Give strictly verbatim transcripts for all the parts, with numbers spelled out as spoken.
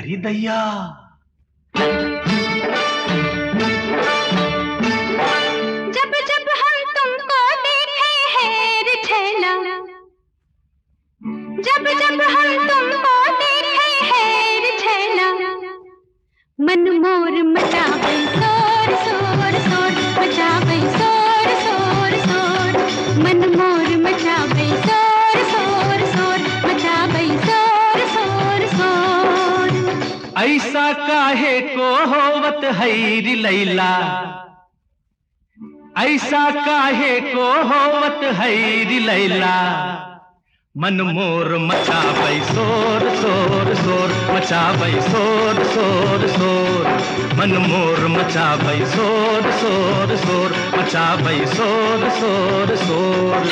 अरे दैया जब जब हम तुमको देखे हैं रे छैला, जब जब हम तुमको देखे हैं रे छैला, मन मोर मचावे शोर शोर शोर, मचावे शोर शोर शोर, मन मोर मचावे शोर शोर शोर, मचावे शोर शोर शोर। ऐसा काहे को होवत हैरी लैला, ऐसा काहे को होवत हैरी लैला, मन मोर मचाबै शोर शोर शोर, मचाबै शोर शोर शोर, मन मोर मचाबै शोर शोर शोर, मचाबै शोर शोर शोर।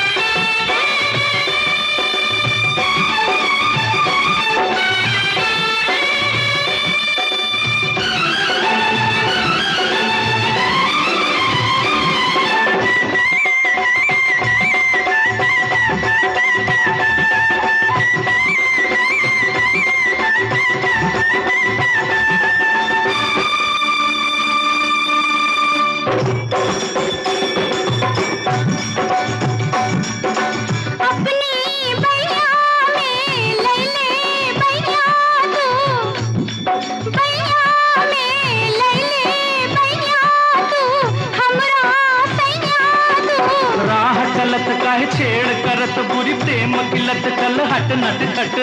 छेड़ करत बुरी प्रेम किलत चल हट नट खट,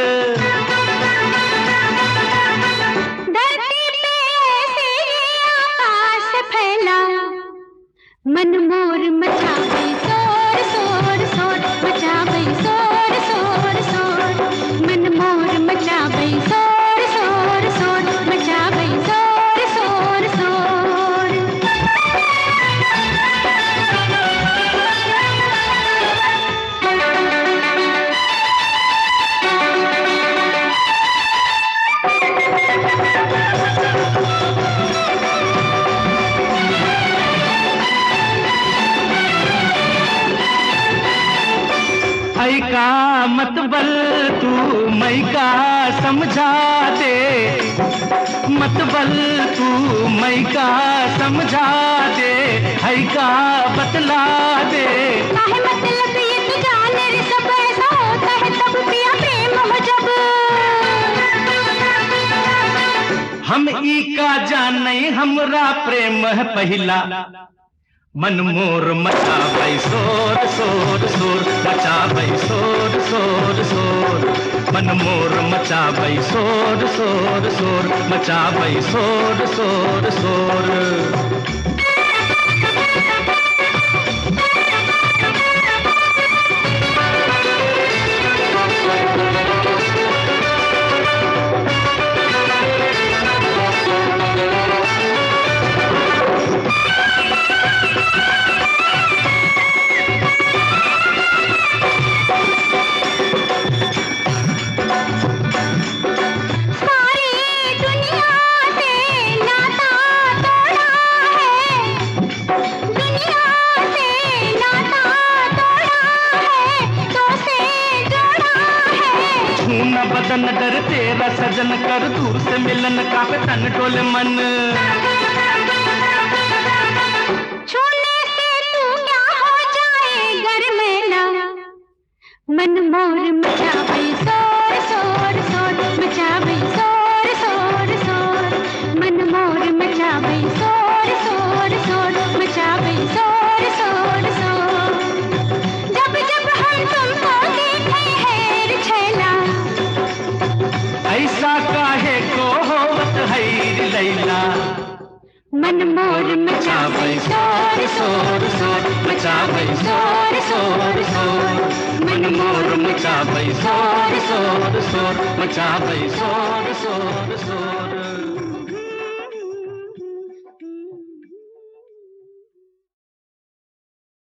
धरती पे ऐसे आकाश फैला, मन मोर मचावे शोर शोर शोर, मचावे शोर शोर शोर, मन मोर मचावे शोर शोर शोर, मचावे शोर शोर शोर। ऐ का मत बल तू मैं का समझा दे, मत बल तू मैं का समझा दे, है का बतला दे। काहे मतलब ये तू जाने रे, सब ऐसा होता है तब पिया प्रेम हो जब, हम ई का जाने हमरा प्रेम है पहिला, मन मोर मचाबै शोर शोर शोर, मचाबै शोर शोर शोर, मन मोर मचाबै शोर शोर शोर, मचाबै शोर शोर शोर। बदन डर तेरा सजन कर दूर से मिलन, काफे तन डोले मन, छूने से तू क्या हो जाए घर में ना, मन मोर मचावे शोर शोर शोर, मचावे शोर शोर शोर, मन मोर मचावे शोर शोर शोर, मचावे शोर शोर शोर। जब जब हम तुमको देखे हैं रे छैला, ऐसा काहे को होवत हैरी लैला, मन मोर मचावे शोर शोर शोर, मचावे शोर शोर शोर, मन मोर मचाबै शोर शोर शोर, मचाबै शोर शोर शोर।